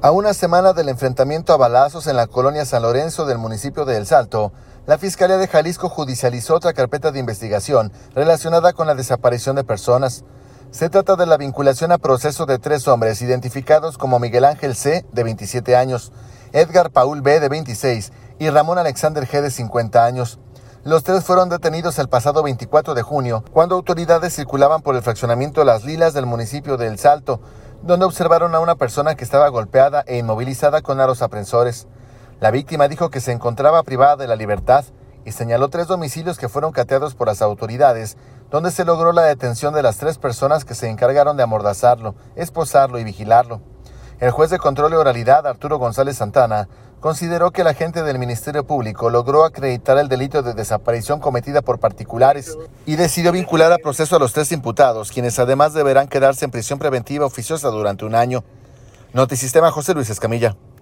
A una semana del enfrentamiento a balazos en la colonia San Lorenzo del municipio de El Salto, la Fiscalía de Jalisco judicializó otra carpeta de investigación relacionada con la desaparición de personas. Se trata de la vinculación a proceso de 3 hombres identificados como Miguel Ángel C., de 27 años, Edgar Paul B., de 26 y Ramón Alexander G., de 50 años. Los 3 fueron detenidos el pasado 24 de junio, cuando autoridades circulaban por el fraccionamiento Las Lilas del municipio de El Salto, donde observaron a una persona que estaba golpeada e inmovilizada con aros aprensores. La víctima dijo que se encontraba privada de la libertad y señaló 3 domicilios que fueron cateados por las autoridades, donde se logró la detención de las 3 personas que se encargaron de amordazarlo, esposarlo y vigilarlo. El juez de control y oralidad, Arturo González Santana, consideró que el agente del Ministerio Público logró acreditar el delito de desaparición cometida por particulares y decidió vincular a proceso a los 3 imputados, quienes además deberán quedarse en prisión preventiva oficiosa durante 1 año. Notisistema, José Luis Escamilla.